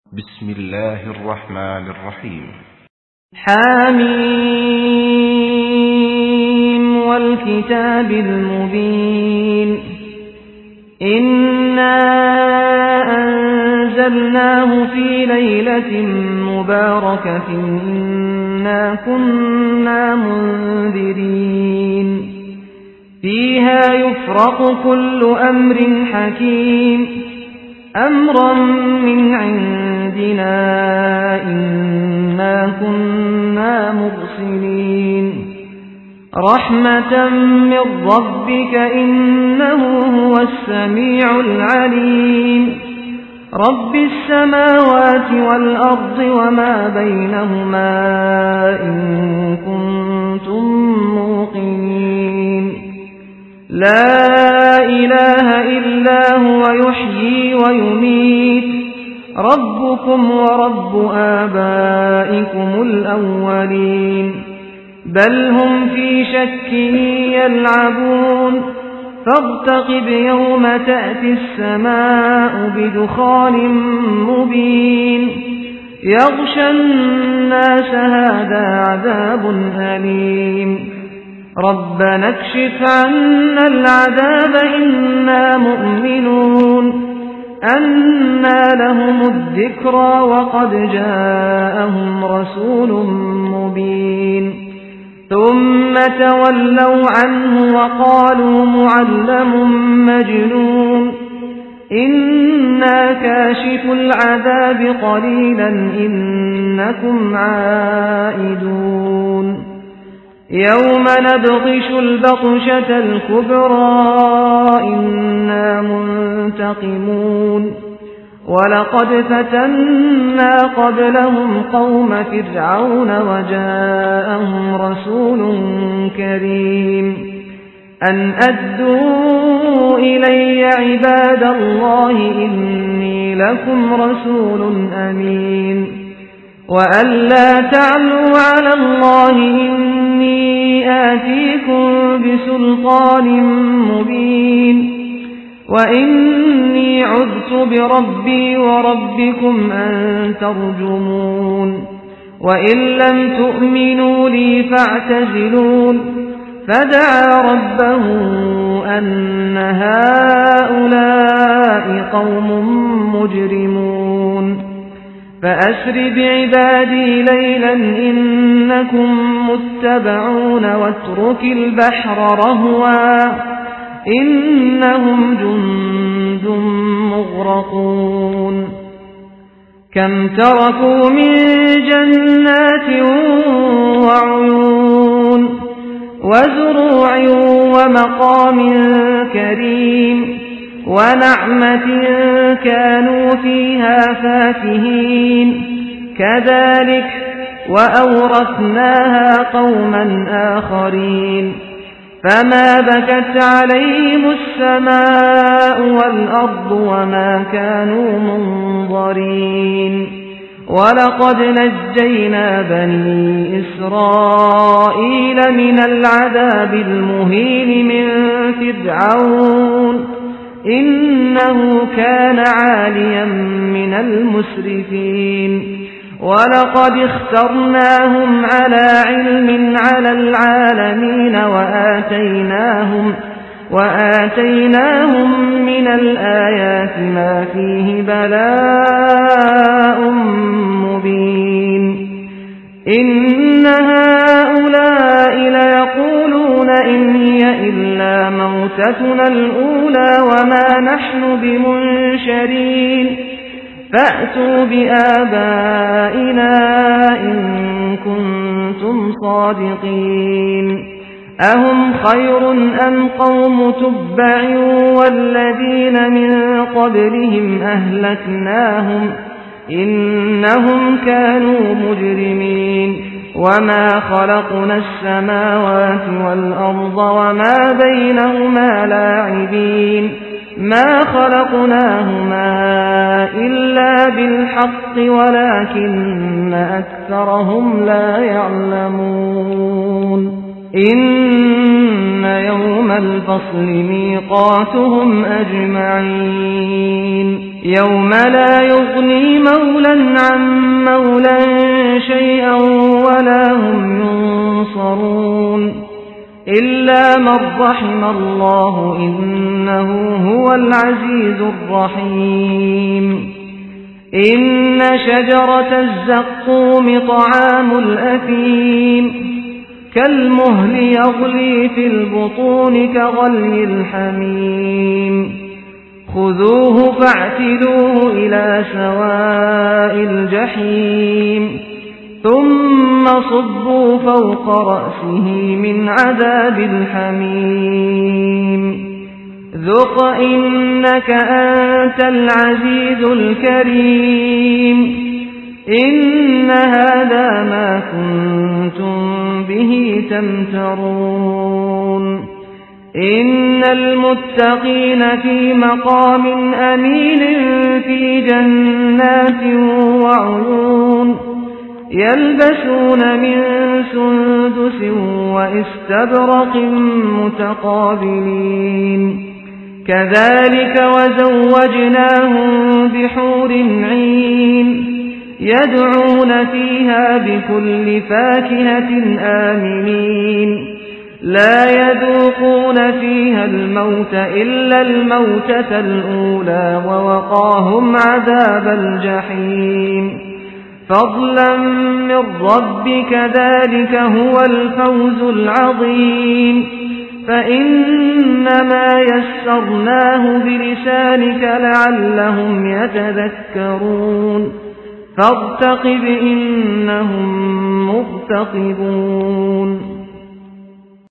بسم الله الرحمن الرحيم. حميم والكتاب المبين. إنا أنزلناه في ليلة مباركة إنا كنا منذرين فيها يفرق كل أمر حكيم أمرا من عندنا إنا كنا مرسلين رحمة من ربك إنه هو السميع العليم رب السماوات والأرض وما بينهما إن كنتم موقنين لا إله إلا هو يحيي ويميت ربكم ورب آبائكم الأولين بل هم في شك يلعبون فارتقب يوم تأتي السماء بدخان مبين يغشى الناس هذا عذاب أليم ربنا اكشف عنا العذاب إنا مؤمنون أنى لهم الذكرى وقد جاءهم رسول مبين ثم تولوا عنه وقالوا معلم مجنون إنا كاشف العذاب قليلا إنكم عائدون يوم نبطش البطشة الكبرى إنا منتقمون ولقد فتنا قبلهم قوم فرعون وجاءهم رسول كريم أن أدوا إلي عباد الله إني لكم رسول أمين وأن لا تعلوا على الله إني آتيكم بسلطان مبين وإني عذت بربي وربكم أن ترجمون وإن لم تؤمنوا لي فاعتزلون فدعا ربه أن هؤلاء قوم مجرمون فأسر بعبادي ليلا إنكم متبعون واترك البحر رهوا إنهم جند مغرقون كم تركوا من جنات وعيون وزروع ومقام كريم ونعمة كانوا فيها فاكهين كذلك وأورثناها قوما آخرين فما بكت عليهم السماء والأرض وما كانوا منظرين ولقد نجينا بني إسرائيل من العذاب المهين من فرعون إنه كان عاليا من المسرفين ولقد اخترناهم على علم على العالمين وآتيناهم من الآيات ما فيه بلاء مبين إن هؤلاء ليقولون إن هي إلا موتتنا الأولى وما نحن بمنشرين فأتوا بآبائنا إن كنتم صادقين أهم خير أم قوم تبع والذين من قبلهم أهلكناهم إنهم كانوا مجرمين وما خلقنا السماوات والأرض وما بينهما لاعبين ما خلقناهما إلا بالحق ولكن أكثرهم لا يعلمون إن يوم الفصل ميقاتهم أجمعين يوم لا يغني مولا عن مولا شيئا ولا هم ينصرون إلا من رحم الله إنه هو العزيز الرحيم إن شجرة الزقوم طعام الأثيم كالمهل يغلي في البطون كغلي الحميم خذوه فاعتلوه إلى سواء الجحيم ثم صبوا فوق رأسه من عذاب الحميم ذق إنك أنت العزيز الكريم إن هذا ما كنتم به تمترون إن المتقين في مقام أمين في جنات وعيون يلبسون من سندس واستبرق متقابلين كذلك وزوجناهم بحور عين يدعون فيها بكل فاكهة آمنين لا يذوقون فيها الموت إلا الموتة الأولى ووقاهم عذاب الجحيم فضلا من ربك ذلك هو الفوز العظيم فإنما يسرناه بلسانك لعلهم يتذكرون فارتقب إنهم مرتقبون